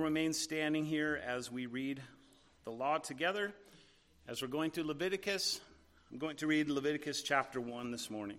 remain standing here as we read the law together. As we're going through Leviticus, I'm going to read Leviticus chapter 1 this morning.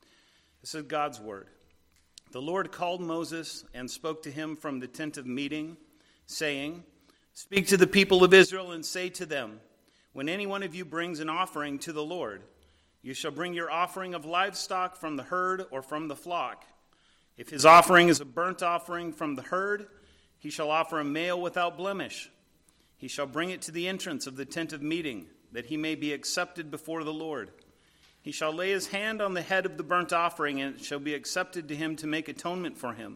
This is God's word. The Lord called Moses and spoke to him from the tent of meeting, saying, "Speak to the people of Israel and say to them, when any one of you brings an offering to the Lord, you shall bring your offering of livestock from the herd or from the flock. If his offering is a burnt offering from the herd, he shall offer a male without blemish. He shall bring it to the entrance of the tent of meeting, that he may be accepted before the Lord. He shall lay his hand on the head of the burnt offering, and it shall be accepted to him to make atonement for him.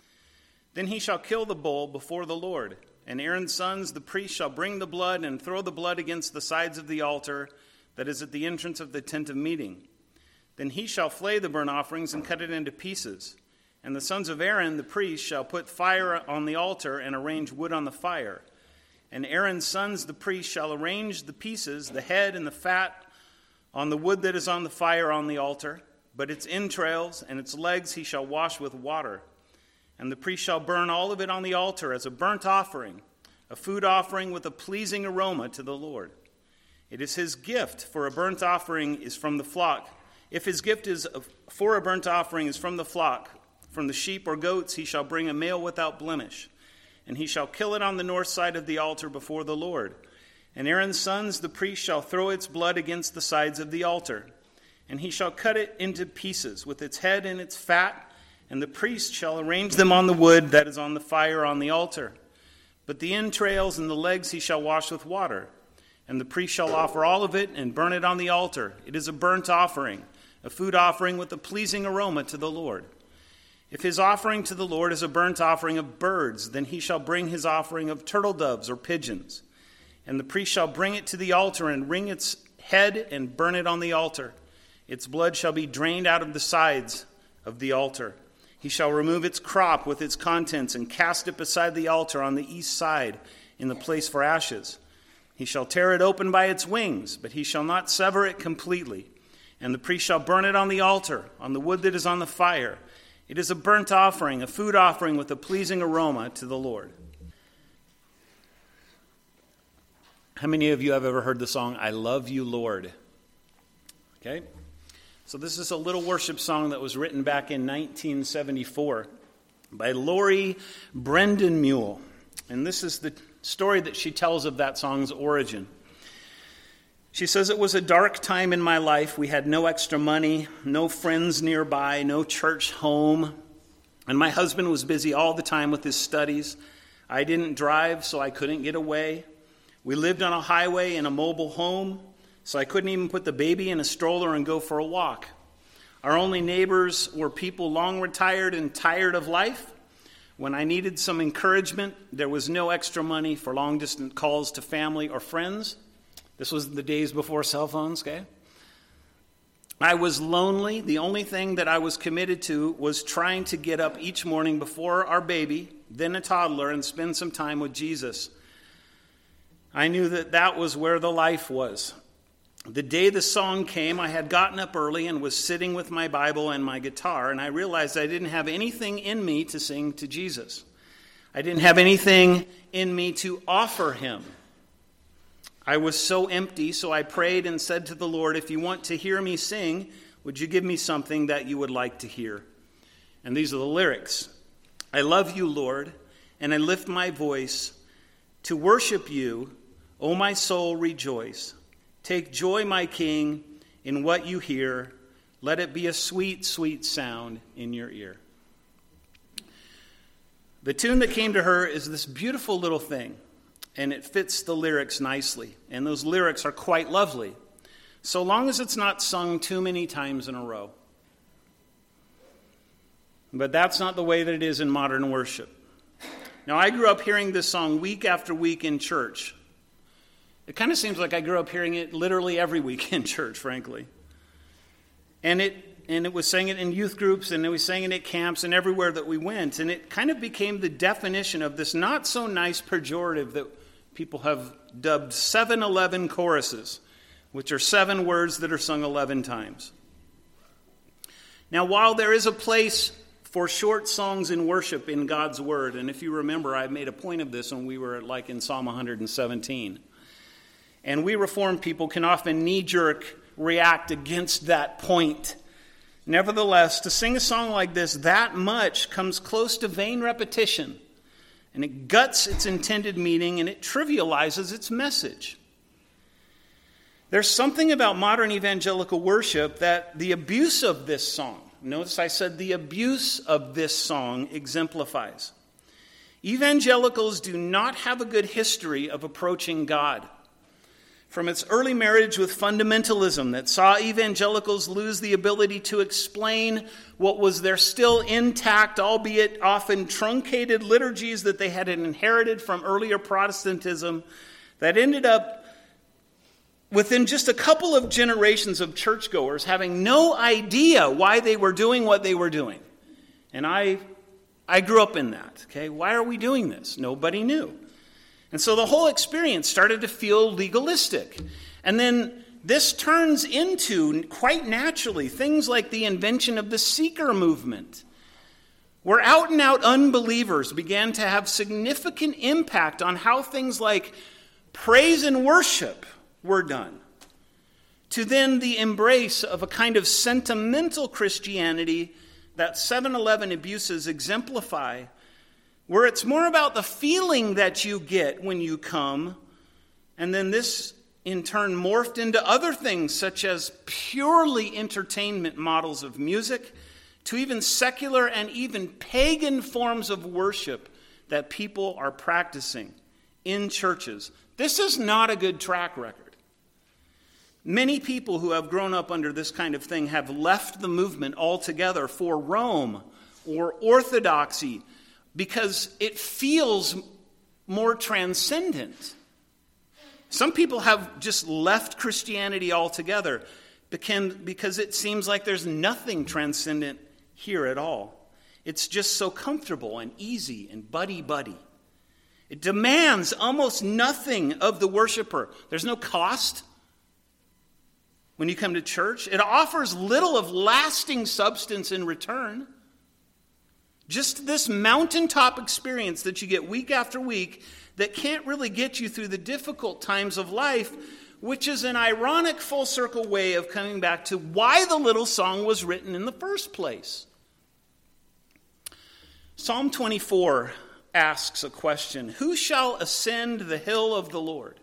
Then he shall kill the bull before the Lord, and Aaron's sons, the priests, shall bring the blood and throw the blood against the sides of the altar that is at the entrance of the tent of meeting. Then he shall flay the burnt offerings and cut it into pieces. And the sons of Aaron, the priest, shall put fire on the altar and arrange wood on the fire. And Aaron's sons, the priest, shall arrange the pieces, the head and the fat, on the wood that is on the fire on the altar. But its entrails and its legs he shall wash with water. And the priest shall burn all of it on the altar as a burnt offering, a food offering with a pleasing aroma to the Lord. It is his gift for a burnt offering is from the flock. If his gift is for a burnt offering is from the flock, from the sheep or goats, he shall bring a male without blemish, and he shall kill it on the north side of the altar before the Lord. And Aaron's sons, the priest, shall throw its blood against the sides of the altar, and he shall cut it into pieces with its head and its fat, and the priest shall arrange them on the wood that is on the fire on the altar. But the entrails and the legs he shall wash with water, and the priest shall offer all of it and burn it on the altar. It is a burnt offering, a food offering with a pleasing aroma to the Lord. If his offering to the Lord is a burnt offering of birds, then he shall bring his offering of turtle doves or pigeons. And the priest shall bring it to the altar and wring its head and burn it on the altar. Its blood shall be drained out of the sides of the altar. He shall remove its crop with its contents and cast it beside the altar on the east side in the place for ashes. He shall tear it open by its wings, but he shall not sever it completely. And the priest shall burn it on the altar, on the wood that is on the fire. It is a burnt offering, a food offering with a pleasing aroma to the Lord." How many of you have ever heard the song, "I Love You, Lord"? Okay. So this is a little worship song that was written back in 1974 by Lori Brendan Mule. And this is the story that she tells of that song's origin. She says, "It was a dark time in my life. We had no extra money, no friends nearby, no church home. And my husband was busy all the time with his studies. I didn't drive, so I couldn't get away. We lived on a highway in a mobile home, so I couldn't even put the baby in a stroller and go for a walk. Our only neighbors were people long retired and tired of life. When I needed some encouragement, there was no extra money for long-distance calls to family or friends." This was the days before cell phones, okay? "I was lonely. The only thing that I was committed to was trying to get up each morning before our baby, then a toddler, and spend some time with Jesus. I knew that that was where the life was. The day the song came, I had gotten up early and was sitting with my Bible and my guitar, and I realized I didn't have anything in me to sing to Jesus. I didn't have anything in me to offer him. I was so empty, so I prayed and said to the Lord, if you want to hear me sing, would you give me something that you would like to hear?" And these are the lyrics. "I love you, Lord, and I lift my voice to worship you. O my soul, rejoice. Take joy, my King, in what you hear. Let it be a sweet, sweet sound in your ear." The tune that came to her is this beautiful little thing, and it fits the lyrics nicely. And those lyrics are quite lovely, so long as it's not sung too many times in a row. But that's not the way that it is in modern worship. Now, I grew up hearing this song week after week in church. It kind of seems like I grew up hearing it literally every week in church, frankly. And it was sang it in youth groups, and it was sang it at camps and everywhere that we went. And it kind of became the definition of this not so nice pejorative that people have dubbed 7-11 choruses, which are 7 words that are sung 11 times. Now, while there is a place for short songs in worship in God's Word. And if you remember, I made a point of this when we were in Psalm 117. And we Reformed people can often knee-jerk react against that point. Nevertheless, to sing a song like this that much comes close to vain repetition, and it guts its intended meaning, and it trivializes its message. There's something about modern evangelical worship that the abuse of this song, notice I said the abuse of this song, exemplifies. Evangelicals do not have a good history of approaching God. From its early marriage with fundamentalism that saw evangelicals lose the ability to explain what was their still intact, albeit often truncated liturgies that they had inherited from earlier Protestantism, that ended up within just a couple of generations of churchgoers having no idea why they were doing what they were doing. And I grew up in that. Okay, why are we doing this? Nobody knew. And so the whole experience started to feel legalistic. And then this turns into, quite naturally, things like the invention of the seeker movement, where out-and-out unbelievers began to have significant impact on how things like praise and worship were done, to then the embrace of a kind of sentimental Christianity that 7-Eleven abuses exemplify, where it's more about the feeling that you get when you come, and then this in turn morphed into other things such as purely entertainment models of music, to even secular and even pagan forms of worship that people are practicing in churches. This is not a good track record. Many people who have grown up under this kind of thing have left the movement altogether for Rome or orthodoxy, because it feels more transcendent. Some people have just left Christianity altogether because it seems like there's nothing transcendent here at all. It's just so comfortable and easy and buddy-buddy. It demands almost nothing of the worshiper. There's no cost when you come to church. It offers little of lasting substance in return. Just this mountaintop experience that you get week after week that can't really get you through the difficult times of life, which is an ironic full circle way of coming back to why the little song was written in the first place. Psalm 24 asks a question: who shall ascend the hill of the Lord?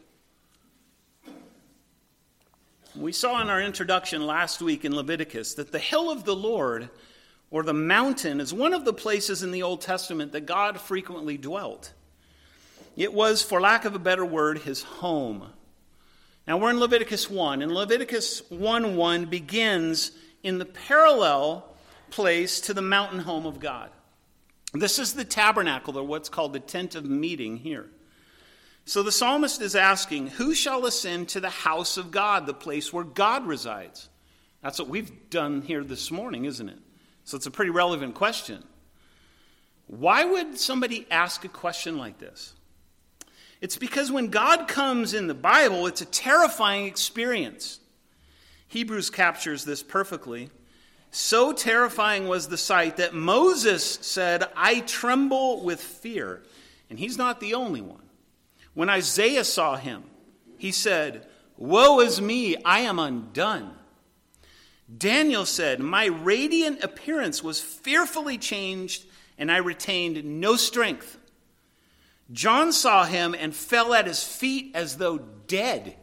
We saw in our introduction last week in Leviticus that the hill of the Lord, or the mountain, is one of the places in the Old Testament that God frequently dwelt. It was, for lack of a better word, his home. Now we're in Leviticus 1, and Leviticus 1:1 begins in the parallel place to the mountain home of God. This is the tabernacle, or what's called the tent of meeting here. So the psalmist is asking, who shall ascend to the house of God, the place where God resides? That's what we've done here this morning, isn't it? So it's a pretty relevant question. Why would somebody ask a question like this? It's because when God comes in the Bible, it's a terrifying experience. Hebrews captures this perfectly. So terrifying was the sight that Moses said, I tremble with fear. And he's not the only one. When Isaiah saw him, he said, woe is me, I am undone. Daniel said, my radiant appearance was fearfully changed, and I retained no strength. John saw him and fell at his feet as though dead.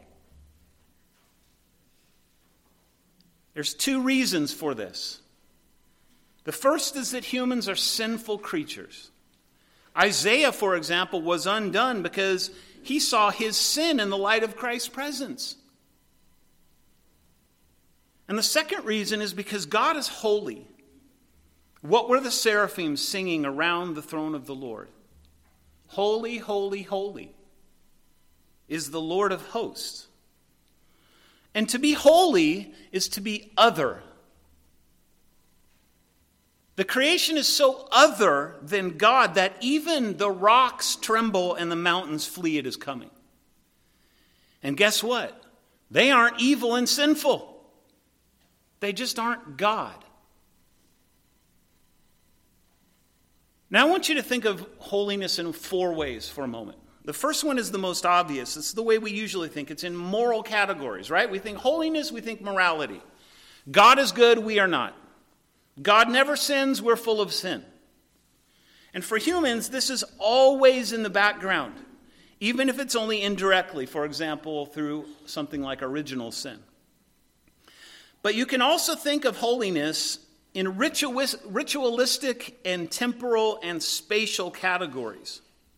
There's two reasons for this. The first is that humans are sinful creatures. Isaiah, for example, was undone because he saw his sin in the light of Christ's presence. And the second reason is because God is holy. What were the seraphim singing around the throne of the Lord? Holy, holy, holy is the Lord of hosts. And to be holy is to be other. The creation is so other than God that even the rocks tremble and the mountains flee at his coming. And guess what? They aren't evil and sinful. They just aren't God. Now I want you to think of holiness in 4 ways for a moment. The first one is the most obvious. It's the way we usually think. It's in moral categories, right? We think holiness, we think morality. God is good, we are not. God never sins, we're full of sin. And for humans, this is always in the background, even if it's only indirectly, for example, through something like original sin. But you can also think of holiness in ritualistic and temporal and spatial categories.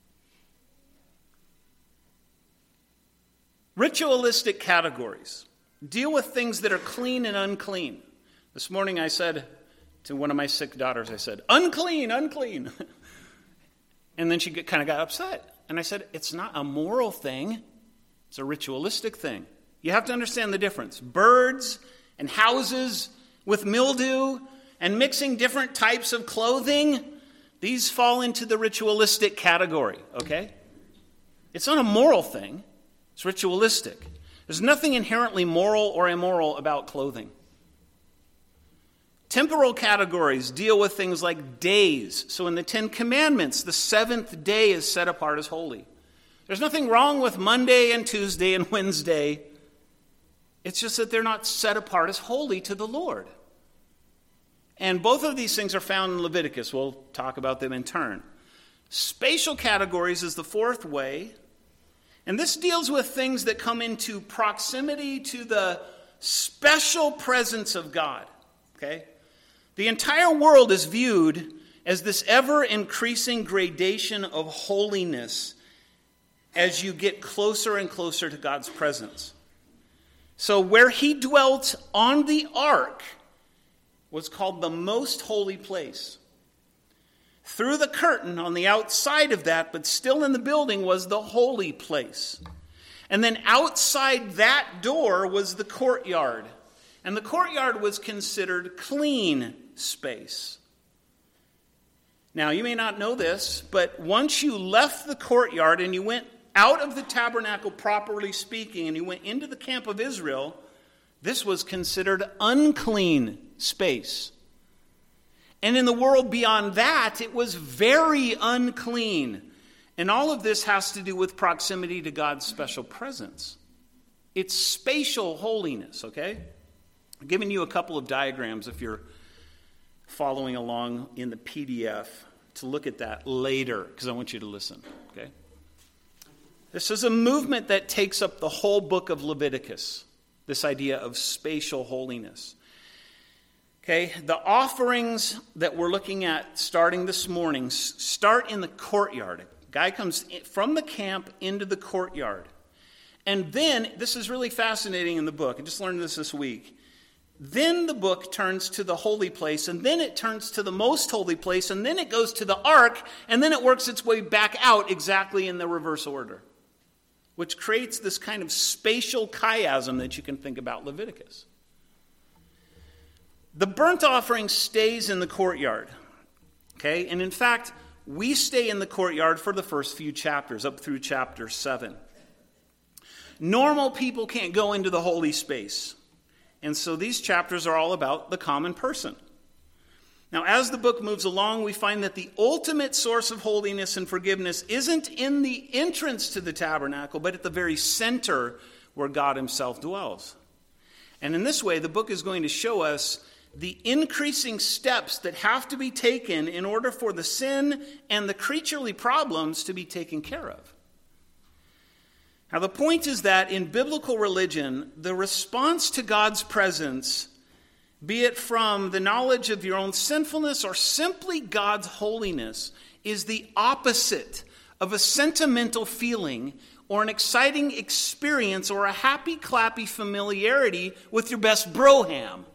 Ritualistic categories deal with things that are clean and unclean. This morning I said to one of my sick daughters, I said, unclean, unclean. And then she kind of got upset. And I said, it's not a moral thing. It's a ritualistic thing. You have to understand the difference. Birds and houses with mildew and mixing different types of clothing, these fall into the ritualistic category, okay? It's not a moral thing. It's ritualistic. There's nothing inherently moral or immoral about clothing. Temporal categories deal with things like days. So in the 10 Commandments, the 7th day is set apart as holy. There's nothing wrong with Monday and Tuesday and Wednesday. It's just that they're not set apart as holy to the Lord. And both of these things are found in Leviticus. We'll talk about them in turn. Spatial categories is the 4th way. And this deals with things that come into proximity to the special presence of God. Okay? The entire world is viewed as this ever-increasing gradation of holiness as you get closer and closer to God's presence. So where he dwelt on the ark was called the most holy place. Through the curtain on the outside of that, but still in the building, was the holy place. And then outside that door was the courtyard. And the courtyard was considered clean space. Now, you may not know this, but once you left the courtyard and you went out of the tabernacle, properly speaking, and you went into the camp of Israel, this was considered unclean space. And in the world beyond that, it was very unclean. And all of this has to do with proximity to God's special presence. It's spatial holiness, okay? I'm giving you a couple of diagrams if you're following along in the PDF to look at that later, because I want you to listen, okay? This is a movement that takes up the whole book of Leviticus, this idea of spatial holiness. Okay, the offerings that we're looking at starting this morning start in the courtyard. A guy comes from the camp into the courtyard. And then, this is really fascinating in the book. I just learned this week. Then the book turns to the holy place, and then it turns to the most holy place, and then it goes to the ark, and then it works its way back out exactly in the reverse order, which creates this kind of spatial chiasm that you can think about Leviticus. The burnt offering stays in the courtyard, okay? And in fact, we stay in the courtyard for the first few chapters, up through chapter 7. Normal people can't go into the holy space. And so these chapters are all about the common person. Now, as the book moves along, we find that the ultimate source of holiness and forgiveness isn't in the entrance to the tabernacle, but at the very center where God himself dwells. And in this way, the book is going to show us the increasing steps that have to be taken in order for the sin and the creaturely problems to be taken care of. Now, the point is that in biblical religion, the response to God's presence, be it from the knowledge of your own sinfulness or simply God's holiness, is the opposite of a sentimental feeling or an exciting experience or a happy, clappy familiarity with your best broham.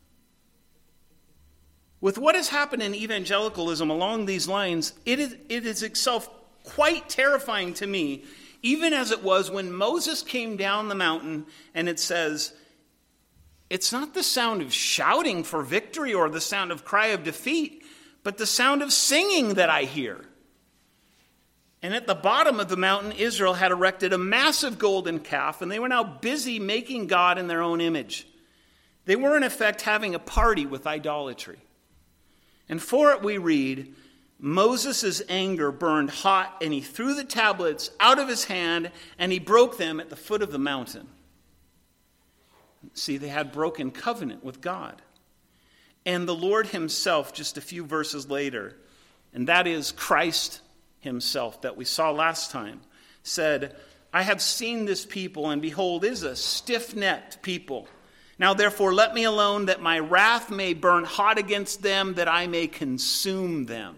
With what has happened in evangelicalism along these lines, it is itself quite terrifying to me, even as it was when Moses came down the mountain, and it says, it's not the sound of shouting for victory or the sound of cry of defeat, but the sound of singing that I hear. And at the bottom of the mountain, Israel had erected a massive golden calf, and they were now busy making God in their own image. They were, in effect, having a party with idolatry. And for it we read, Moses' anger burned hot, and he threw the tablets out of his hand, and he broke them at the foot of the mountain. See, they had broken covenant with God. And the Lord himself, just a few verses later, and that is Christ himself that we saw last time, said, I have seen this people, and behold, it is a stiff-necked people. Now therefore let me alone, that my wrath may burn hot against them, that I may consume them.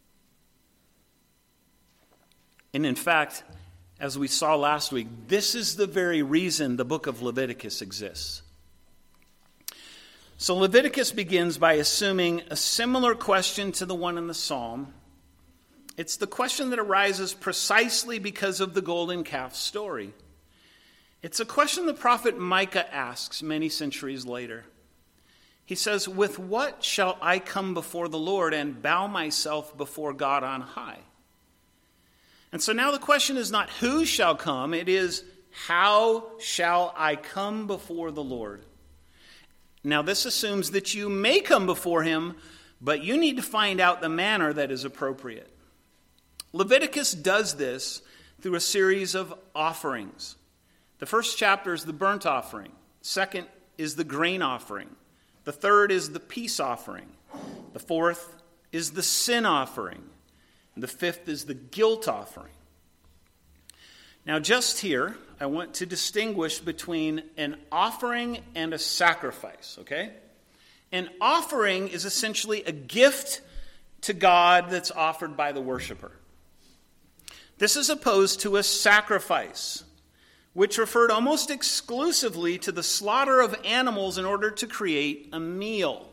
And in fact, as we saw last week, this is the very reason the book of Leviticus exists. So Leviticus begins by assuming a similar question to the one in the Psalm. It's the question that arises precisely because of the golden calf story. It's a question the prophet Micah asks many centuries later. He says, with what shall I come before the Lord and bow myself before God on high? And so now the question is not who shall come, it is how shall I come before the Lord? Now this assumes that you may come before him, but you need to find out the manner that is appropriate. Leviticus does this through a series of offerings. The first chapter is the burnt offering. Second is the grain offering. The third is the peace offering. The fourth is the sin offering. And the fifth is the guilt offering. Now just here, I want to distinguish between an offering and a sacrifice, okay? An offering is essentially a gift to God that's offered by the worshiper. This is opposed to a sacrifice, which referred almost exclusively to the slaughter of animals in order to create a meal.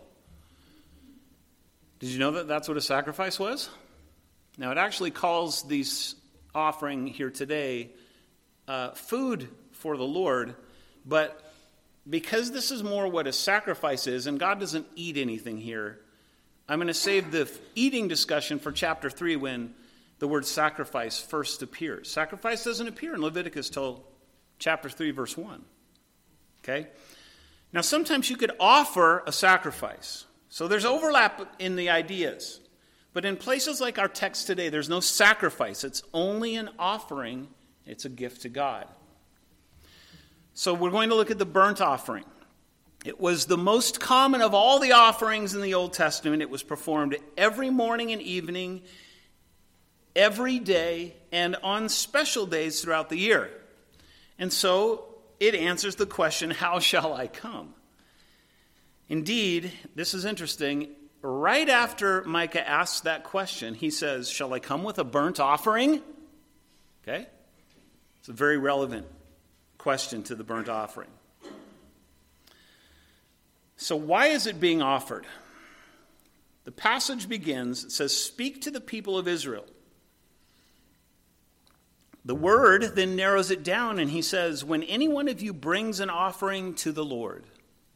Did you know that that's what a sacrifice was? Now, it actually calls this offering here today food for the Lord, but because this is more what a sacrifice is, and God doesn't eat anything here, I'm going to save the eating discussion for chapter 3 when the word sacrifice first appears. Sacrifice doesn't appear in Leviticus till chapter 3, verse 1. Okay? Now, sometimes you could offer a sacrifice. So there's overlap in the ideas. But in places like our text today, there's no sacrifice. It's only an offering. It's a gift to God. So we're going to look at the burnt offering. It was the most common of all the offerings in the Old Testament. It was performed every morning and evening, every day, and on special days throughout the year. And so it answers the question, how shall I come? Indeed, this is interesting. Right after Micah asks that question, he says, shall I come with a burnt offering? Okay? It's a very relevant question to the burnt offering. So why is it being offered? The passage begins, it says, speak to the people of Israel. The word then narrows it down, and he says, when any one of you brings an offering to the Lord.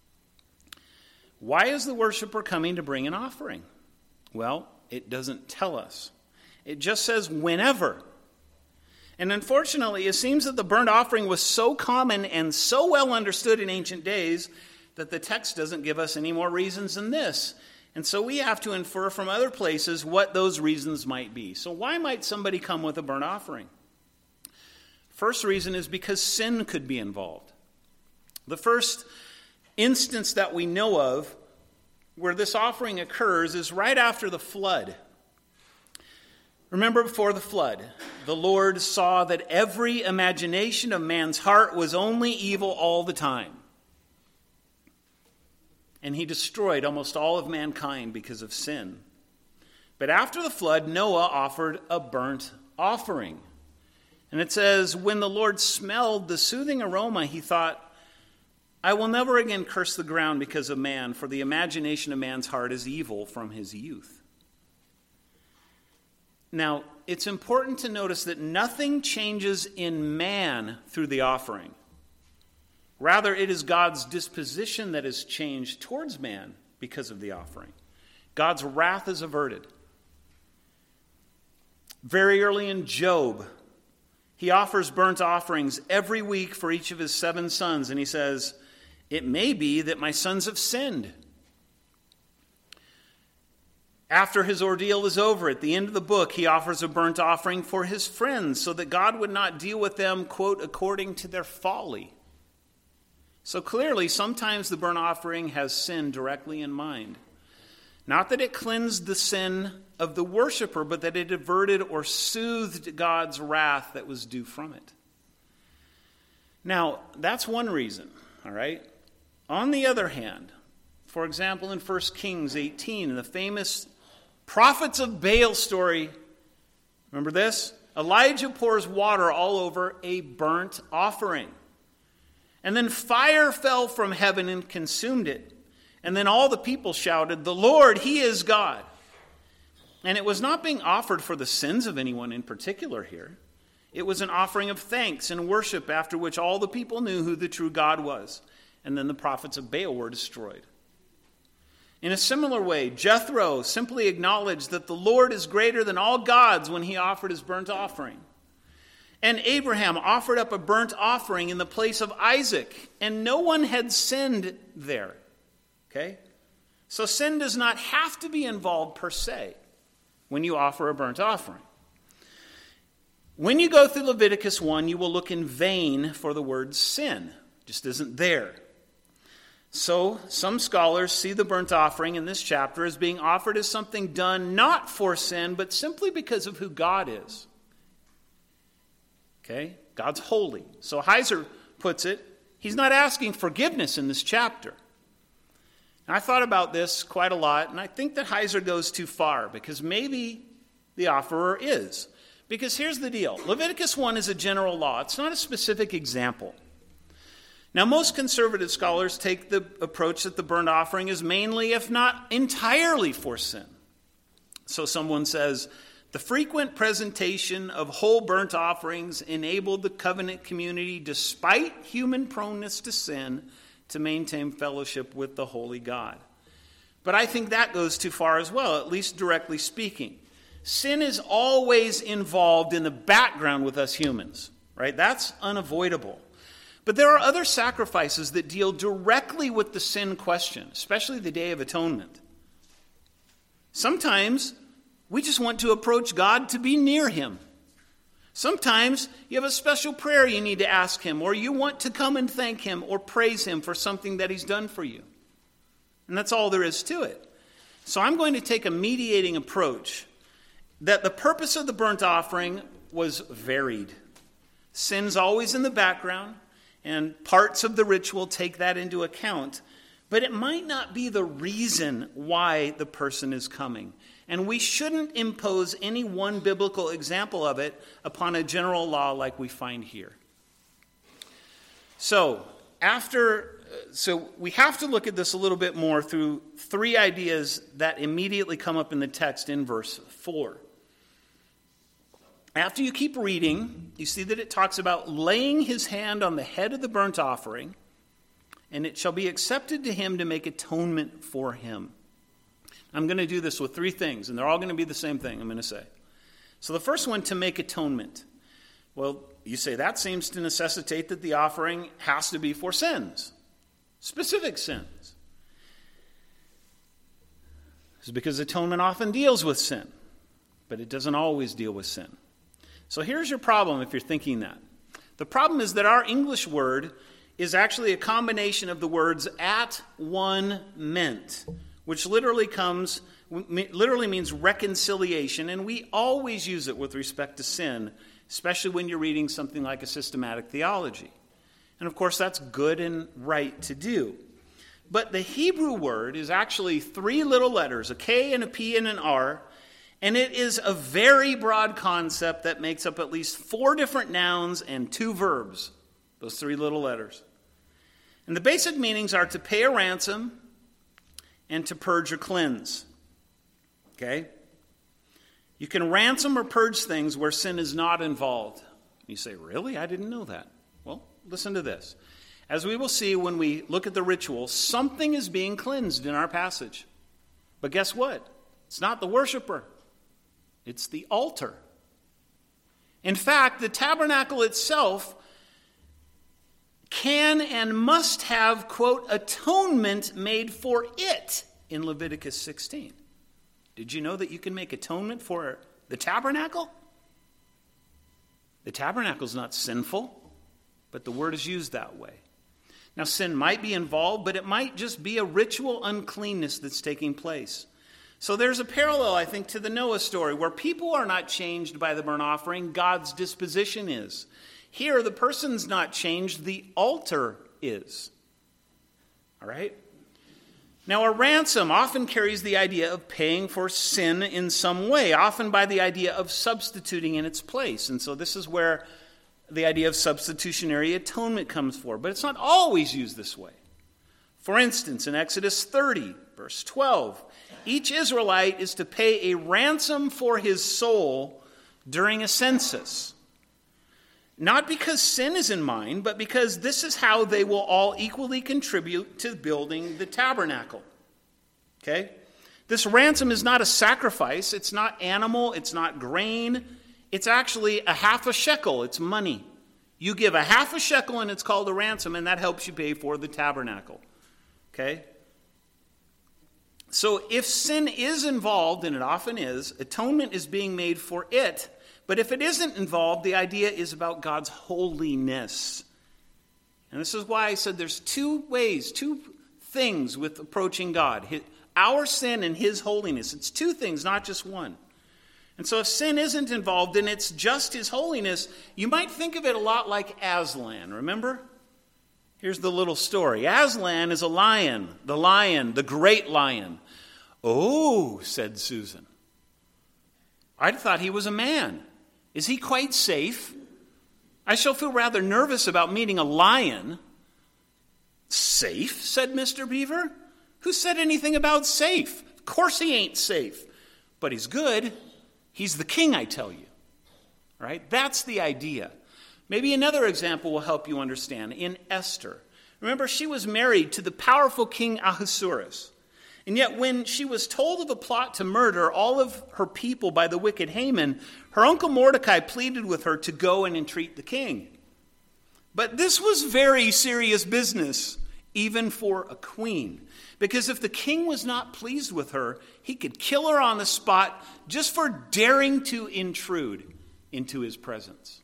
Why is the worshiper coming to bring an offering? Well, it doesn't tell us. It just says whenever. And unfortunately, it seems that the burnt offering was so common and so well understood in ancient days that the text doesn't give us any more reasons than this. And so we have to infer from other places what those reasons might be. So why might somebody come with a burnt offering? First reason is because sin could be involved. The first instance that we know of where this offering occurs is right after the flood. Remember, before the flood, the Lord saw that every imagination of man's heart was only evil all the time. And he destroyed almost all of mankind because of sin. But after the flood, Noah offered a burnt offering. And it says, when the Lord smelled the soothing aroma, he thought, I will never again curse the ground because of man, for the imagination of man's heart is evil from his youth. Now, it's important to notice that nothing changes in man through the offering. Rather, it is God's disposition that is changed towards man because of the offering. God's wrath is averted. Very early in Job, he offers burnt offerings every week for each of his 7 sons, and he says, it may be that my sons have sinned. After his ordeal is over, at the end of the book, he offers a burnt offering for his friends so that God would not deal with them, quote, according to their folly. So clearly, sometimes the burnt offering has sin directly in mind. Not that it cleansed the sin of the worshiper, but that it averted or soothed God's wrath that was due from it. Now, that's one reason, all right? On the other hand, for example, in 1 Kings 18, in the famous prophets of Baal story, remember this? Elijah pours water all over a burnt offering. And then fire fell from heaven and consumed it. And then all the people shouted, "The Lord, He is God." And it was not being offered for the sins of anyone in particular here. It was an offering of thanks and worship, after which all the people knew who the true God was. And then the prophets of Baal were destroyed. In a similar way, Jethro simply acknowledged that the Lord is greater than all gods when he offered his burnt offering. And Abraham offered up a burnt offering in the place of Isaac, and no one had sinned there. Okay? So sin does not have to be involved per se when you offer a burnt offering. When you go through Leviticus 1, you will look in vain for the word sin. It just isn't there. So, some scholars see the burnt offering in this chapter as being offered as something done not for sin, but simply because of who God is. Okay? God's holy. So Heiser puts it, he's not asking forgiveness in this chapter. Now, I thought about this quite a lot, and I think that Heiser goes too far, because maybe the offerer is. Because here's the deal. Leviticus 1 is a general law. It's not a specific example. Now, most conservative scholars take the approach that the burnt offering is mainly, if not entirely, for sin. So someone says, the frequent presentation of whole burnt offerings enabled the covenant community, despite human proneness to sin, to maintain fellowship with the holy God. But I think that goes too far as well, at least directly speaking. Sin is always involved in the background with us humans, right? That's unavoidable. But there are other sacrifices that deal directly with the sin question, especially the Day of Atonement. Sometimes we just want to approach God to be near Him. Sometimes you have a special prayer you need to ask Him, or you want to come and thank Him or praise Him for something that He's done for you. And that's all there is to it. So I'm going to take a mediating approach that the purpose of the burnt offering was varied. Sin's always in the background, and parts of the ritual take that into account, but it might not be the reason why the person is coming. And we shouldn't impose any one biblical example of it upon a general law like we find here. So we have to look at this a little bit more through three ideas that immediately come up in the text in verse 4. After you keep reading, you see that it talks about laying his hand on the head of the burnt offering, and it shall be accepted to him to make atonement for him. I'm going to do this with three things, and they're all going to be the same thing, I'm going to say. So the first one, to make atonement. Well, you say that seems to necessitate that the offering has to be for sins, specific sins. This is because atonement often deals with sin, but it doesn't always deal with sin. So here's your problem if you're thinking that. The problem is that our English word is actually a combination of the words at one meant, which literally means reconciliation, and we always use it with respect to sin, especially when you're reading something like a systematic theology. And of course, that's good and right to do. But the Hebrew word is actually three little letters, a K and a P and an R, and it is a very broad concept that makes up at least 4 different nouns and 2 verbs, those 3 little letters. And the basic meanings are to pay a ransom and to purge or cleanse. Okay? You can ransom or purge things where sin is not involved. You say, really? I didn't know that. Well, listen to this. As we will see when we look at the ritual, something is being cleansed in our passage. But guess what? It's not the worshiper. It's the altar. In fact, the tabernacle itself can and must have, quote, atonement made for it in Leviticus 16. Did you know that you can make atonement for the tabernacle? The tabernacle is not sinful, but the word is used that way. Now, sin might be involved, but it might just be a ritual uncleanness that's taking place. So there's a parallel, I think, to the Noah story, where people are not changed by the burnt offering, God's disposition is. Here, the person's not changed, the altar is. All right? Now, a ransom often carries the idea of paying for sin in some way, often by the idea of substituting in its place. And so this is where the idea of substitutionary atonement comes for. But it's not always used this way. For instance, in Exodus 30, verse 12, each Israelite is to pay a ransom for his soul during a census. Not because sin is in mind, but because this is how they will all equally contribute to building the tabernacle. Okay? This ransom is not a sacrifice. It's not animal. It's not grain. It's actually a half a shekel. It's money. You give a half a shekel and it's called a ransom, and that helps you pay for the tabernacle. Okay? So if sin is involved, and it often is, atonement is being made for it. But if it isn't involved, the idea is about God's holiness. And this is why I said there's two ways, two things with approaching God. Our sin and his holiness. It's two things, not just one. And so if sin isn't involved and it's just his holiness, you might think of it a lot like Aslan, remember? Here's the little story. Aslan is a lion, the great lion. Oh, said Susan. I thought he was a man. Is he quite safe? I shall feel rather nervous about meeting a lion. Safe, said Mr. Beaver. Who said anything about safe? Of course he ain't safe. But he's good. He's the king, I tell you. Right? That's the idea. Maybe another example will help you understand. In Esther. Remember, she was married to the powerful king Ahasuerus. And yet when she was told of a plot to murder all of her people by the wicked Haman, her uncle Mordecai pleaded with her to go and entreat the king. But this was very serious business, even for a queen. Because if the king was not pleased with her, he could kill her on the spot just for daring to intrude into his presence.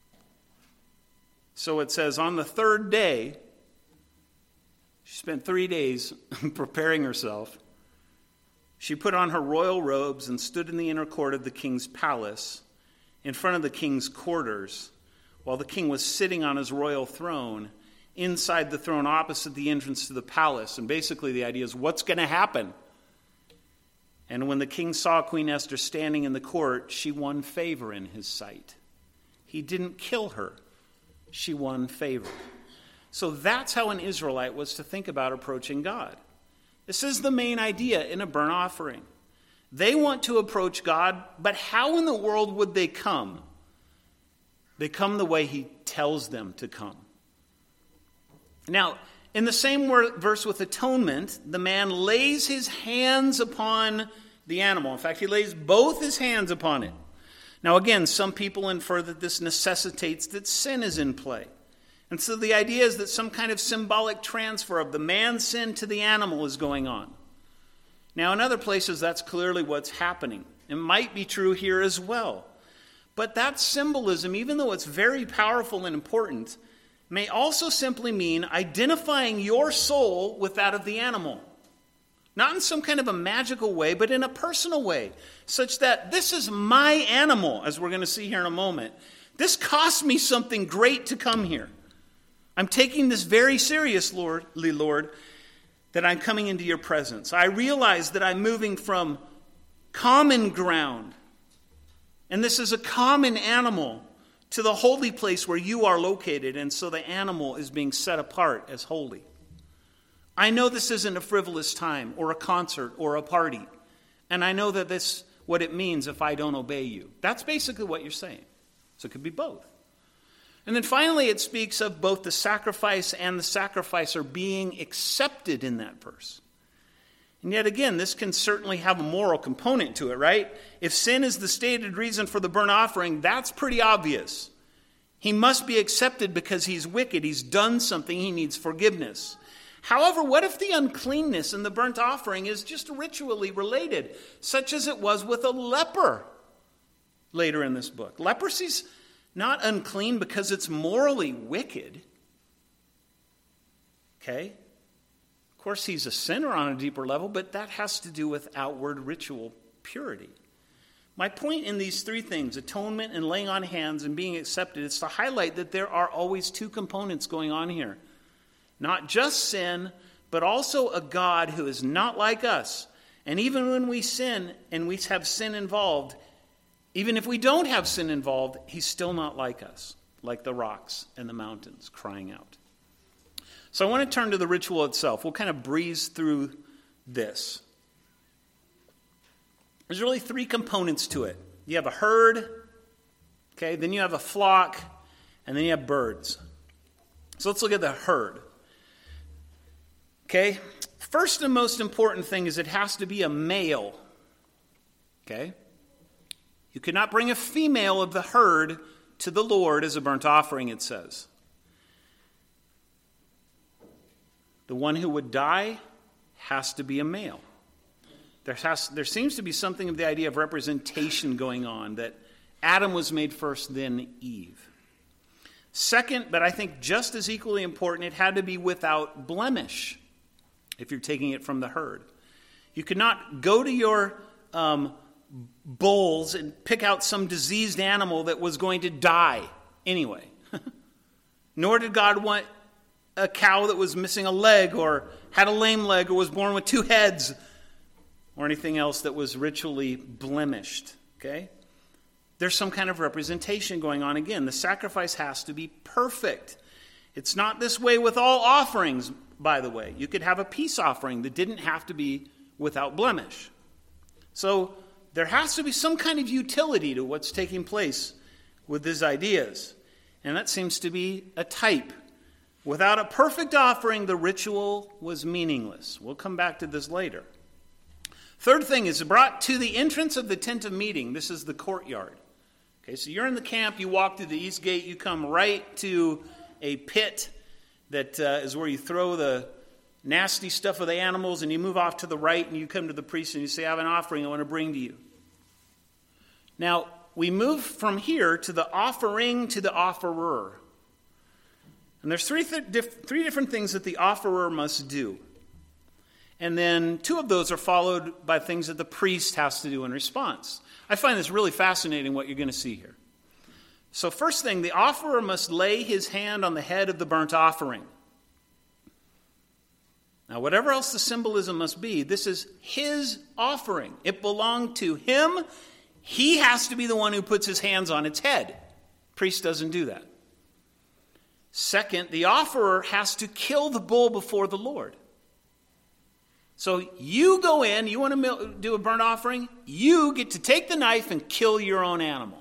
So it says, on the third day, she spent 3 days preparing herself. She put on her royal robes and stood in the inner court of the king's palace, in front of the king's quarters, while the king was sitting on his royal throne, inside the throne opposite the entrance to the palace. And basically the idea is, what's going to happen? And when the king saw Queen Esther standing in the court, she won favor in his sight. He didn't kill her. She won favor. So that's how an Israelite was to think about approaching God. This is the main idea in a burnt offering. They want to approach God, but how in the world would they come? They come the way he tells them to come. Now, in the same verse with atonement, the man lays his hands upon the animal. In fact, he lays both his hands upon it. Now, again, some people infer that this necessitates that sin is in play. And so the idea is that some kind of symbolic transfer of the man's sin to the animal is going on. Now, in other places, that's clearly what's happening. It might be true here as well. But that symbolism, even though it's very powerful and important, may also simply mean identifying your soul with that of the animal. Not in some kind of a magical way, but in a personal way, such that this is my animal, as we're going to see here in a moment. This cost me something great to come here. I'm taking this very seriously, Lord, that I'm coming into your presence. I realize that I'm moving from common ground, and this is a common animal, to the holy place where you are located, and so the animal is being set apart as holy. I know this isn't a frivolous time or a concert or a party, and I know that this what it means if I don't obey you. That's basically what you're saying. So it could be both. And then finally, it speaks of both the sacrifice and the sacrificer being accepted in that verse. And yet again, this can certainly have a moral component to it, right? If sin is the stated reason for the burnt offering, that's pretty obvious. He must be accepted because he's wicked. He's done something. He needs forgiveness. However, what if the uncleanness in the burnt offering is just ritually related, such as it was with a leper later in this book? Leprosy's not unclean because it's morally wicked. Okay? Of course, he's a sinner on a deeper level, but that has to do with outward ritual purity. My point in these three things, atonement and laying on hands and being accepted, is to highlight that there are always two components going on here. Not just sin, but also a God who is not like us. And even when we sin and we have sin involved, even if we don't have sin involved, he's still not like us, like the rocks and the mountains crying out. So I want to turn to the ritual itself. We'll kind of breeze through this. There's really three components to it. You have a herd, okay, then you have a flock, and then you have birds. So let's look at the herd. Okay, first and most important thing is it has to be a male. Okay? You cannot bring a female of the herd to the Lord as a burnt offering, it says. The one who would die has to be a male. There seems to be something of the idea of representation going on, that Adam was made first, then Eve. Second, but I think just as equally important, it had to be without blemish, if you're taking it from the herd. You could not go to your bulls and pick out some diseased animal that was going to die anyway. Nor did God want a cow that was missing a leg or had a lame leg or was born with two heads or anything else that was ritually blemished. Okay? There's some kind of representation going on again. The sacrifice has to be perfect. It's not this way with all offerings, by the way. You could have a peace offering that didn't have to be without blemish. So there has to be some kind of utility to what's taking place with these ideas. And that seems to be a type. Without a perfect offering, the ritual was meaningless. We'll come back to this later. Third thing is brought to the entrance of the tent of meeting. This is the courtyard. Okay, so you're in the camp, you walk through the east gate, you come right to a pit that is where you throw the nasty stuff of the animals, and you move off to the right, and you come to the priest and you say, I have an offering I want to bring to you. Now, we move from here to the offering to the offerer. And there's three different things that the offerer must do. And then two of those are followed by things that the priest has to do in response. I find this really fascinating what you're going to see here. So first thing, the offerer must lay his hand on the head of the burnt offering. Now, whatever else the symbolism must be, this is his offering. It belonged to him. He has to be the one who puts his hands on its head. Priest doesn't do that. Second, the offerer has to kill the bull before the Lord. So you go in, you want to do a burnt offering, you get to take the knife and kill your own animal.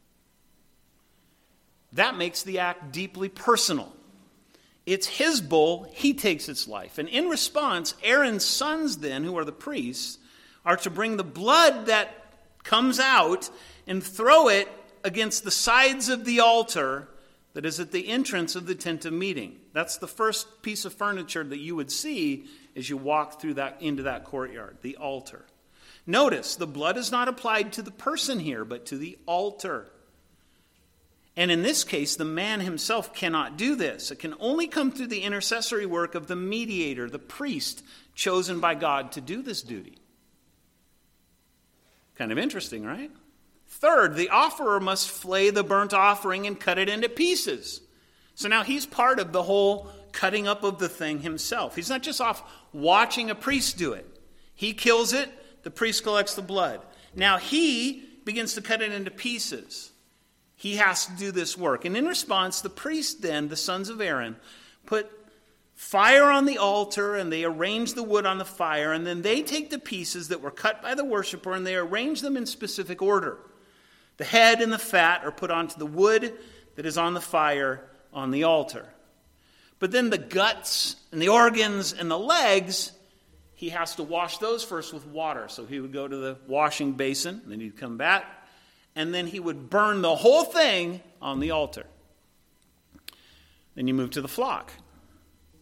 That makes the act deeply personal. It's his bull, he takes its life. And in response, Aaron's sons then, who are the priests, are to bring the blood that comes out and throw it against the sides of the altar that is at the entrance of the tent of meeting. That's the first piece of furniture that you would see as you walk through that into that courtyard, the altar. Notice, the blood is not applied to the person here, but to the altar. And in this case, the man himself cannot do this. It can only come through the intercessory work of the mediator, the priest, chosen by God to do this duty. Kind of interesting, right? Third, the offerer must flay the burnt offering and cut it into pieces. So now he's part of the whole cutting up of the thing himself. He's not just off watching a priest do it. He kills it, the priest collects the blood. Now he begins to cut it into pieces. He has to do this work. And in response, the priest then, the sons of Aaron, put fire on the altar, and they arrange the wood on the fire, and then they take the pieces that were cut by the worshiper, and they arrange them in specific order. The head and the fat are put onto the wood that is on the fire on the altar. But then the guts and the organs and the legs, he has to wash those first with water. So he would go to the washing basin, and then he'd come back, and then he would burn the whole thing on the altar. Then you move to the flock.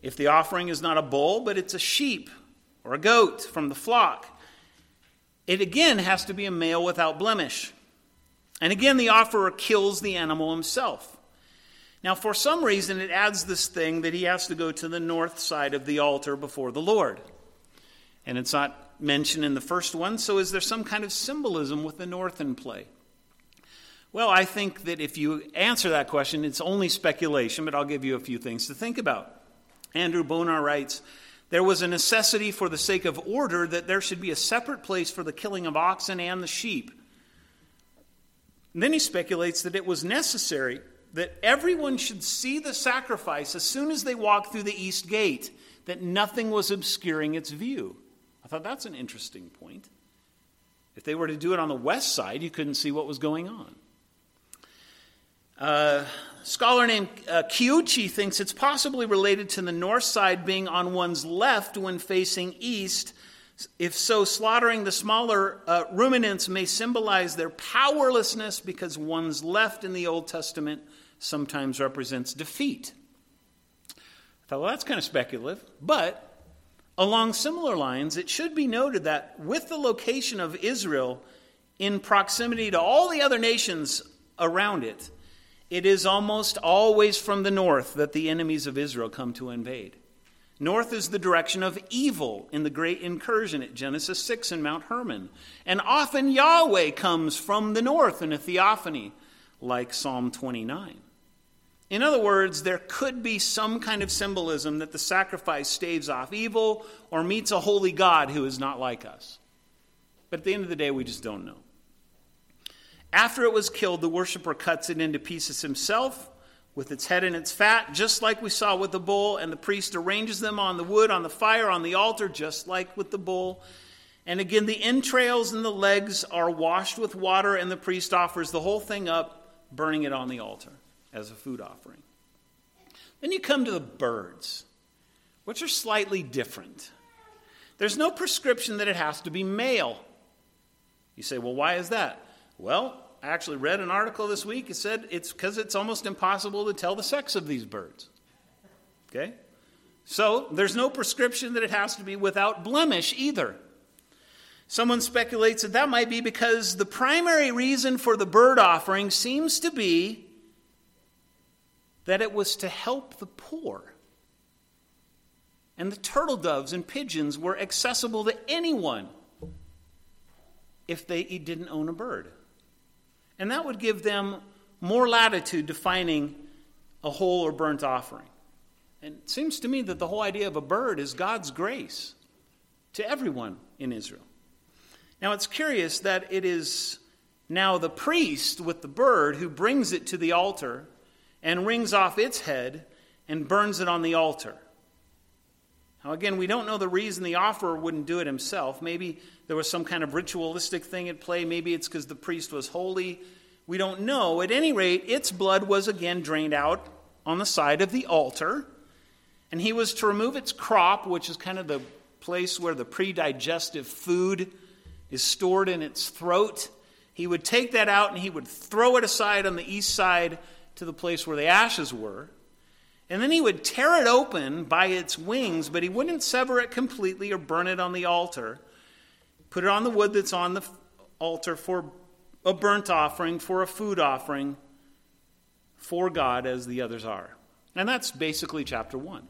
If the offering is not a bull, but it's a sheep or a goat from the flock, it again has to be a male without blemish. And again, the offerer kills the animal himself. Now, for some reason, it adds this thing that he has to go to the north side of the altar before the Lord. And it's not mentioned in the first one, so is there some kind of symbolism with the north in play? Well, I think that if you answer that question, it's only speculation, but I'll give you a few things to think about. Andrew Bonar writes, there was a necessity for the sake of order that there should be a separate place for the killing of oxen and the sheep. And then he speculates that it was necessary that everyone should see the sacrifice as soon as they walked through the east gate, that nothing was obscuring its view. I thought that's an interesting point. If they were to do it on the west side, you couldn't see what was going on. A scholar named Kiuchi thinks it's possibly related to the north side being on one's left when facing east. If so, slaughtering the smaller ruminants may symbolize their powerlessness because one's left in the Old Testament sometimes represents defeat. I thought, well, that's kind of speculative. But along similar lines, it should be noted that with the location of Israel in proximity to all the other nations around it, it is almost always from the north that the enemies of Israel come to invade. North is the direction of evil in the great incursion at Genesis 6 in Mount Hermon. And often Yahweh comes from the north in a theophany, like Psalm 29. In other words, there could be some kind of symbolism that the sacrifice staves off evil or meets a holy God who is not like us. But at the end of the day, we just don't know. After it was killed, the worshiper cuts it into pieces himself, with its head and its fat, just like we saw with the bull, and the priest arranges them on the wood, on the fire, on the altar, just like with the bull. And again, the entrails and the legs are washed with water, and the priest offers the whole thing up, burning it on the altar as a food offering. Then you come to the birds, which are slightly different. There's no prescription that it has to be male. You say, well, why is that? Well, I actually read an article this week. It said it's because it's almost impossible to tell the sex of these birds. Okay? So there's no prescription that it has to be without blemish either. Someone speculates that might be because the primary reason for the bird offering seems to be that it was to help the poor. And the turtle doves and pigeons were accessible to anyone if they didn't own a bird. And that would give them more latitude defining a whole or burnt offering. And it seems to me that the whole idea of a bird is God's grace to everyone in Israel. Now, it's curious that it is now the priest with the bird who brings it to the altar and wrings off its head and burns it on the altar. Now, again, we don't know the reason the offerer wouldn't do it himself. Maybe there was some kind of ritualistic thing at play. Maybe it's because the priest was holy. We don't know. At any rate, its blood was again drained out on the side of the altar. And he was to remove its crop, which is kind of the place where the pre-digestive food is stored in its throat. He would take that out and he would throw it aside on the east side to the place where the ashes were. And then he would tear it open by its wings, but he wouldn't sever it completely or burn it on the altar. Put it on the wood that's on the altar for a burnt offering, for a food offering, for God as the others are. And that's basically chapter 1.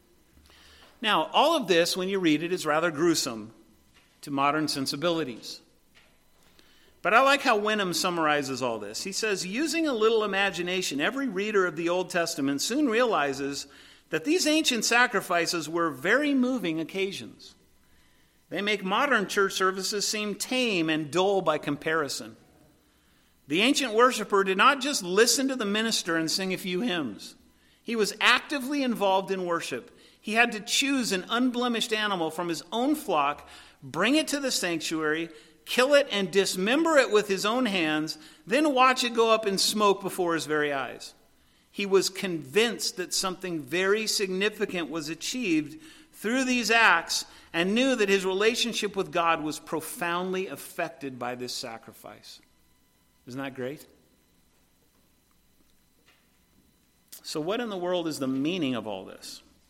Now, all of this, when you read it, is rather gruesome to modern sensibilities. But I like how Wenham summarizes all this. He says, using a little imagination, every reader of the Old Testament soon realizes that these ancient sacrifices were very moving occasions. They make modern church services seem tame and dull by comparison. The ancient worshiper did not just listen to the minister and sing a few hymns. He was actively involved in worship. He had to choose an unblemished animal from his own flock, bring it to the sanctuary, kill it and dismember it with his own hands, then watch it go up in smoke before his very eyes. He was convinced that something very significant was achieved through these acts and knew that his relationship with God was profoundly affected by this sacrifice. Isn't that great? So what in the world is the meaning of all this?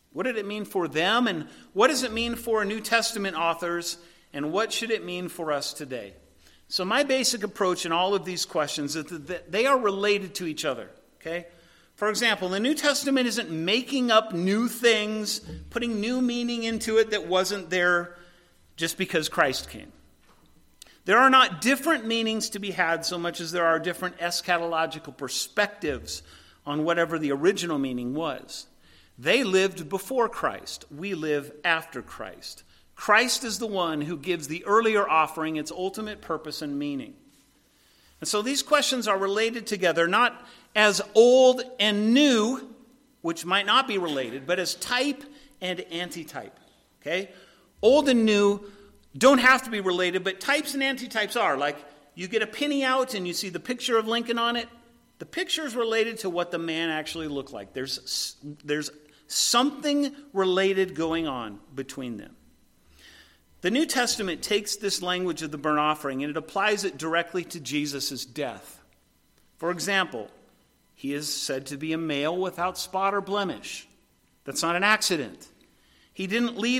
What did it mean for them? And what does it mean for New Testament authors? And what should it mean for us today? So my basic approach in all of these questions is that they are related to each other. Okay? For example, the New Testament isn't making up new things, putting new meaning into it that wasn't there just because Christ came. There are not different meanings to be had so much as there are different eschatological perspectives on whatever the original meaning was. They lived before Christ. We live after Christ. Christ is the one who gives the earlier offering its ultimate purpose and meaning. And so these questions are related together, not as old and new, which might not be related, but as type and antitype. Okay? Old and new don't have to be related, but types and antitypes are. Like, you get a penny out and you see the picture of Lincoln on it. The picture is related to what the man actually looked like. There's something related going on between them. The New Testament takes this language of the burnt offering and it applies it directly to Jesus' death. For example, he is said to be a male without spot or blemish. That's not an accident. He didn't leave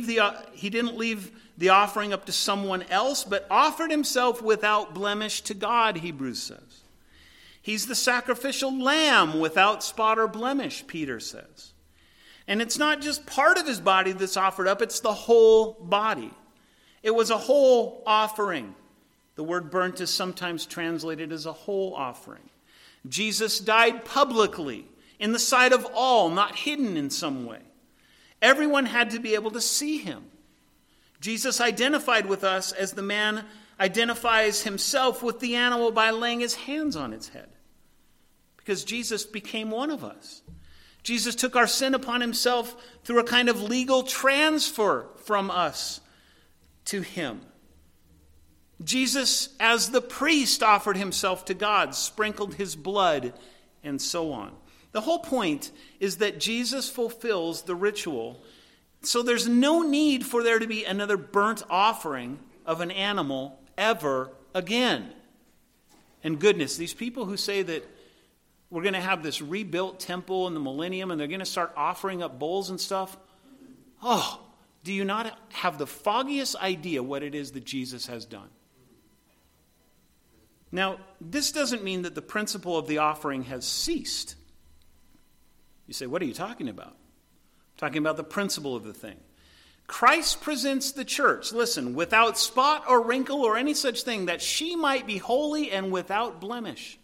the offering up to someone else, but offered himself without blemish to God, Hebrews says. He's the sacrificial lamb without spot or blemish, Peter says. And it's not just part of his body that's offered up, it's the whole body. It was a whole offering. The word burnt is sometimes translated as a whole offering. Jesus died publicly, in the sight of all, not hidden in some way. Everyone had to be able to see him. Jesus identified with us as the man identifies himself with the animal by laying his hands on its head. Because Jesus became one of us. Jesus took our sin upon himself through a kind of legal transfer from us to him. Jesus, as the priest, offered himself to God, sprinkled his blood, and so on. The whole point is that Jesus fulfills the ritual, so there's no need for there to be another burnt offering of an animal ever again. And goodness, these people who say that we're going to have this rebuilt temple in the millennium and they're going to start offering up bulls and stuff, do you not have the foggiest idea what it is that Jesus has done? Now, this doesn't mean that the principle of the offering has ceased. You say, what are you talking about? I'm talking about the principle of the thing. Christ presents the church, listen, without spot or wrinkle or any such thing, that she might be holy and without blemish.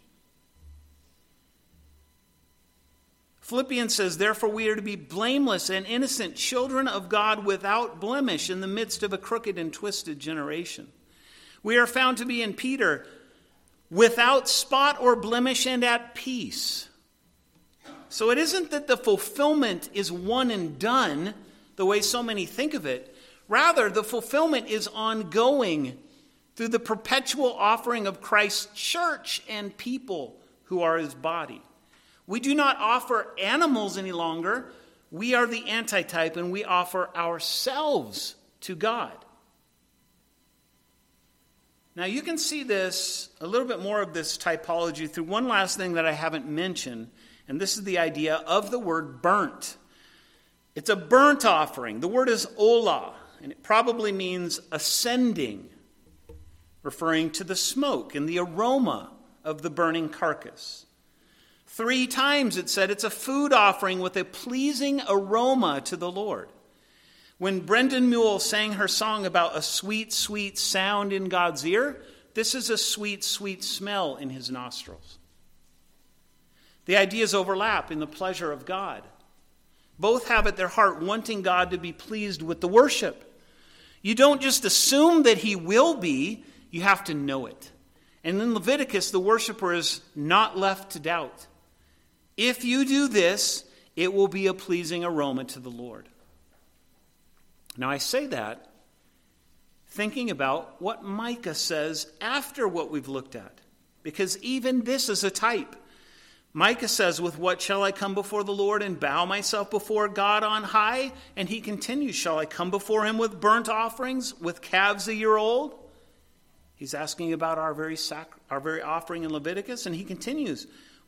Philippians says, therefore we are to be blameless and innocent, children of God without blemish in the midst of a crooked and twisted generation. We are found to be in Peter, without spot or blemish and at peace. So it isn't that the fulfillment is one and done, the way so many think of it. Rather, the fulfillment is ongoing through the perpetual offering of Christ's church and people who are his body. We do not offer animals any longer. We are the antitype, and we offer ourselves to God. Now, you can see this, a little bit more of this typology through one last thing that I haven't mentioned, and this is the idea of the word burnt. It's a burnt offering. The word is olah, and it probably means ascending, referring to the smoke and the aroma of the burning carcass. 3 times it said it's a food offering with a pleasing aroma to the Lord. When Brendan Mule sang her song about a sweet, sweet sound in God's ear, this is a sweet, sweet smell in his nostrils. The ideas overlap in the pleasure of God. Both have at their heart wanting God to be pleased with the worship. You don't just assume that he will be, you have to know it. And in Leviticus, the worshiper is not left to doubt. If you do this, it will be a pleasing aroma to the Lord. Now I say that thinking about what Micah says after what we've looked at, because even this is a type. Micah says, with what shall I come before the Lord and bow myself before God on high? And he continues, shall I come before him with burnt offerings, with calves a year old? He's asking about our very offering in Leviticus, and he continues,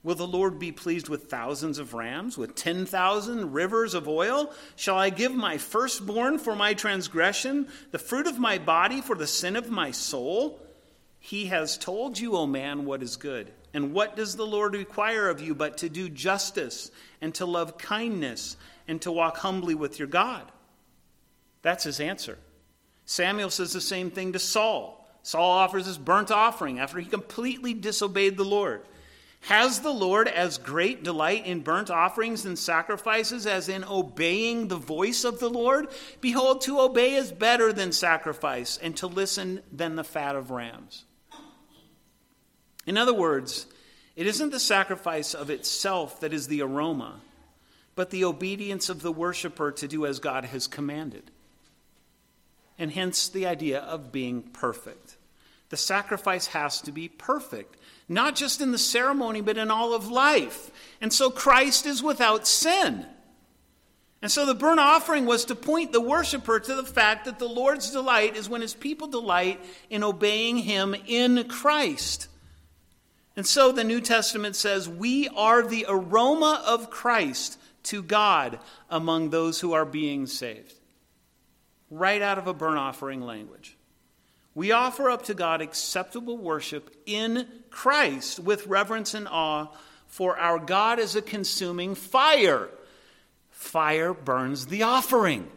Will the Lord be pleased with thousands of rams, with 10,000 rivers of oil? Shall I give my firstborn for my transgression, the fruit of my body for the sin of my soul? He has told you, O man, what is good. And what does the Lord require of you but to do justice and to love kindness and to walk humbly with your God? That's his answer. Samuel says the same thing to Saul. Saul offers his burnt offering after he completely disobeyed the Lord. Has the Lord as great delight in burnt offerings and sacrifices as in obeying the voice of the Lord? Behold, to obey is better than sacrifice, and to listen than the fat of rams. In other words, it isn't the sacrifice of itself that is the aroma, but the obedience of the worshiper to do as God has commanded. And hence the idea of being perfect. The sacrifice has to be perfect, not just in the ceremony, but in all of life. And so Christ is without sin. And so the burnt offering was to point the worshiper to the fact that the Lord's delight is when his people delight in obeying him in Christ. And so the New Testament says we are the aroma of Christ to God among those who are being saved. Right out of a burnt offering language. We offer up to God acceptable worship in Christ with reverence and awe, for our God is a consuming fire. Fire burns the offering.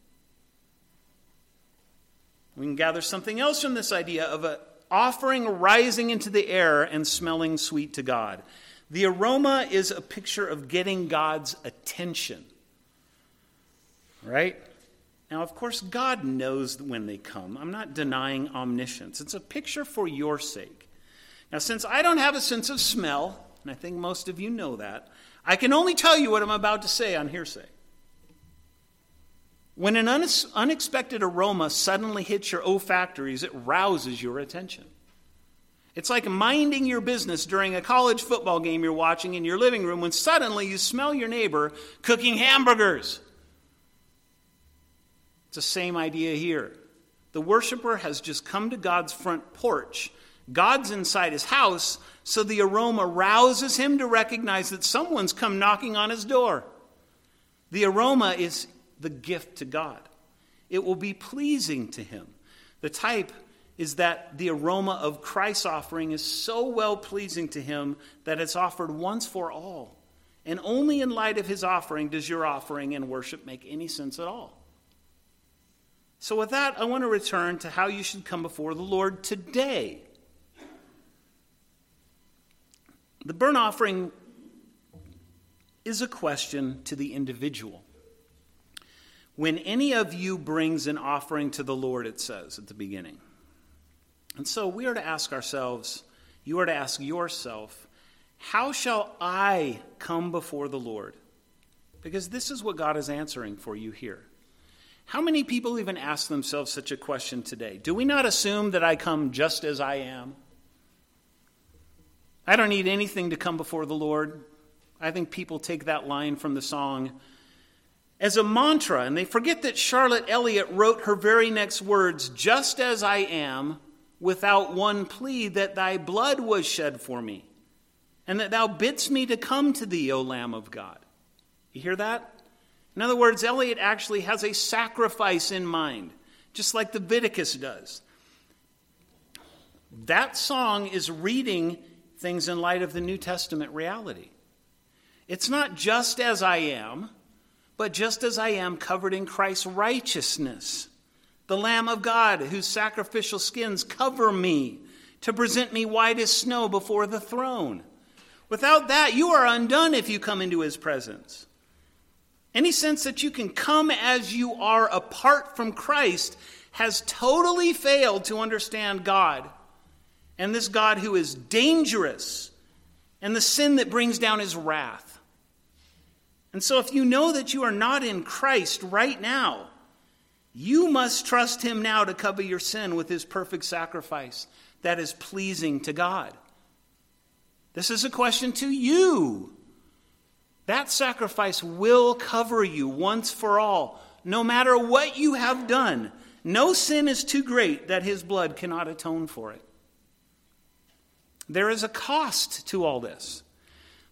We can gather something else from this idea of an offering rising into the air and smelling sweet to God. The aroma is a picture of getting God's attention. Right? Now, of course, God knows when they come. I'm not denying omniscience. It's a picture for your sake. Now, since I don't have a sense of smell, and I think most of you know that, I can only tell you what I'm about to say on hearsay. When an unexpected aroma suddenly hits your olfactories, it rouses your attention. It's like minding your business during a college football game you're watching in your living room when suddenly you smell your neighbor cooking hamburgers. It's the same idea here. The worshiper has just come to God's front porch. God's inside his house, so the aroma rouses him to recognize that someone's come knocking on his door. The aroma is the gift to God. It will be pleasing to him. The type is that the aroma of Christ's offering is so well pleasing to him that it's offered once for all. And only in light of his offering does your offering and worship make any sense at all. So with that, I want to return to how you should come before the Lord today. The burnt offering is a question to the individual. When any of you brings an offering to the Lord, it says at the beginning. And so we are to ask ourselves, you are to ask yourself, how shall I come before the Lord? Because this is what God is answering for you here. How many people even ask themselves such a question today? Do we not assume that I come just as I am? I don't need anything to come before the Lord. I think people take that line from the song as a mantra, and they forget that Charlotte Elliott wrote her very next words, just as I am, without one plea, that thy blood was shed for me, and that thou bidst me to come to thee, O Lamb of God. You hear that? In other words, Eliot actually has a sacrifice in mind, just like Leviticus does. That song is reading things in light of the New Testament reality. It's not just as I am, but just as I am covered in Christ's righteousness. The Lamb of God, whose sacrificial skins cover me, to present me white as snow before the throne. Without that, you are undone if you come into his presence. Any sense that you can come as you are apart from Christ has totally failed to understand God, and this God who is dangerous, and the sin that brings down his wrath. And so if you know that you are not in Christ right now, you must trust him now to cover your sin with his perfect sacrifice that is pleasing to God. This is a question to you. That sacrifice will cover you once for all, no matter what you have done. No sin is too great that his blood cannot atone for it. There is a cost to all this.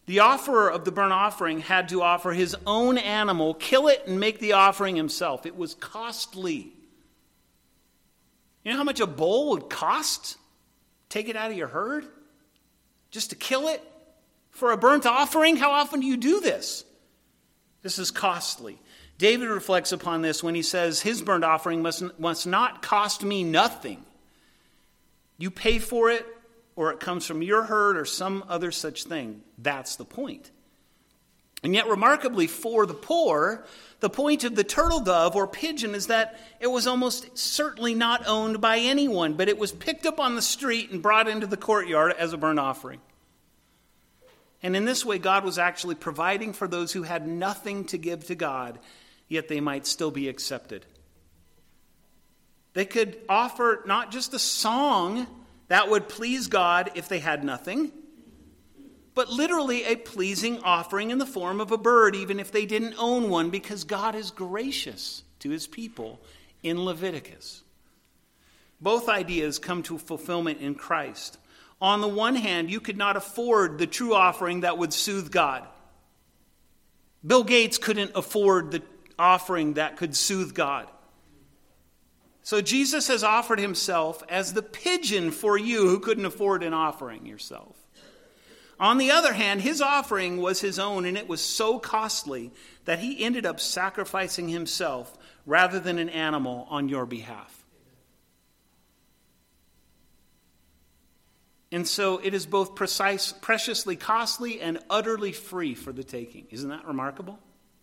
The offerer of the burnt offering had to offer his own animal, kill it, and make the offering himself. It was costly. You know how much a bull would cost? Take it out of your herd? Just to kill it? For a burnt offering? How often do you do this? This is costly. David reflects upon this when he says, his burnt offering must not cost me nothing. You pay for it, or it comes from your herd or some other such thing. That's the point. And yet, remarkably for the poor, the point of the turtle dove or pigeon is that it was almost certainly not owned by anyone, but it was picked up on the street and brought into the courtyard as a burnt offering. And in this way, God was actually providing for those who had nothing to give to God, yet they might still be accepted. They could offer not just a song that would please God if they had nothing, but literally a pleasing offering in the form of a bird, even if they didn't own one, because God is gracious to his people in Leviticus. Both ideas come to fulfillment in Christ. On the one hand, you could not afford the true offering that would soothe God. Bill Gates couldn't afford the offering that could soothe God. So Jesus has offered himself as the pigeon for you who couldn't afford an offering yourself. On the other hand, his offering was his own, and it was so costly that he ended up sacrificing himself rather than an animal on your behalf. And so it is both preciously costly and utterly free for the taking. Isn't that remarkable?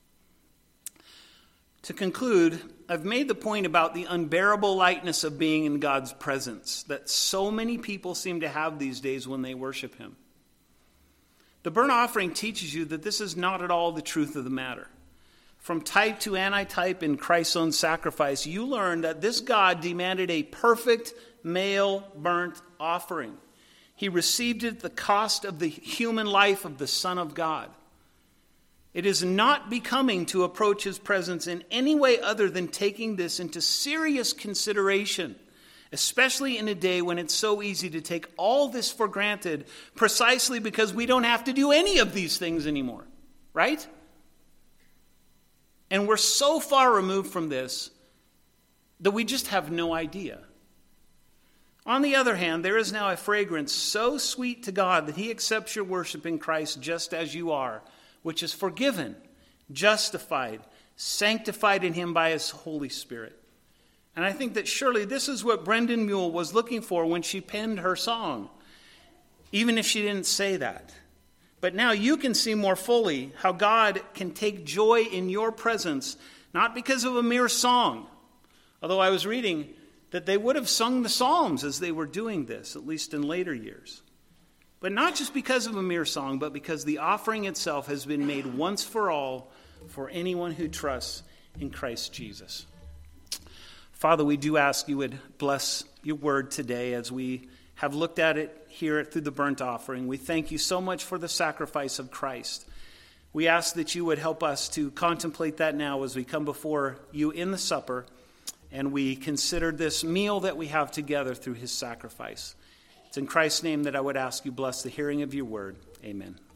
To conclude, I've made the point about the unbearable lightness of being in God's presence that so many people seem to have these days when they worship him. The burnt offering teaches you that this is not at all the truth of the matter. From type to antitype in Christ's own sacrifice, you learn that this God demanded a perfect male burnt offering. He received it at the cost of the human life of the Son of God. It is not becoming to approach his presence in any way other than taking this into serious consideration, especially in a day when it's so easy to take all this for granted precisely because we don't have to do any of these things anymore, right? And we're so far removed from this that we just have no idea. On the other hand, there is now a fragrance so sweet to God that he accepts your worship in Christ just as you are, which is forgiven, justified, sanctified in him by his Holy Spirit. And I think that surely this is what Brendan Mule was looking for when she penned her song, even if she didn't say that. But now you can see more fully how God can take joy in your presence, not because of a mere song. Although I was reading that they would have sung the Psalms as they were doing this, at least in later years. But not just because of a mere song, but because the offering itself has been made once for all for anyone who trusts in Christ Jesus. Father, we do ask you would bless your word today as we have looked at it here through the burnt offering. We thank you so much for the sacrifice of Christ. We ask that you would help us to contemplate that now as we come before you in the supper and we consider this meal that we have together through his sacrifice. It's in Christ's name that I would ask you bless the hearing of your word. Amen.